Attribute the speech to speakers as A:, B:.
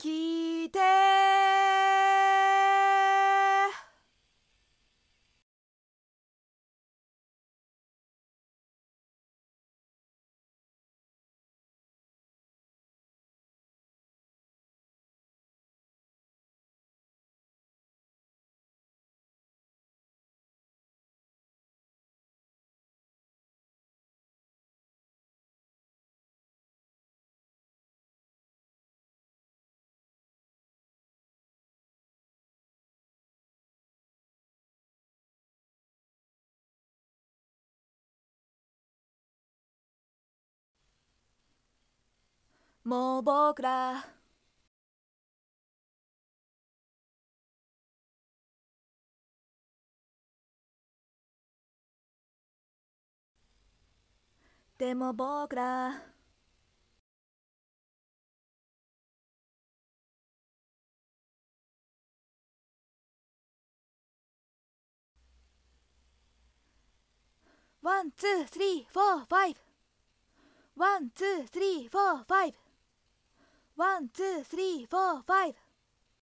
A: 聞いてもう僕らでも僕らワンツースリーフォーファイブワンツースリーフォーファイブワンツースリーフォーファイブ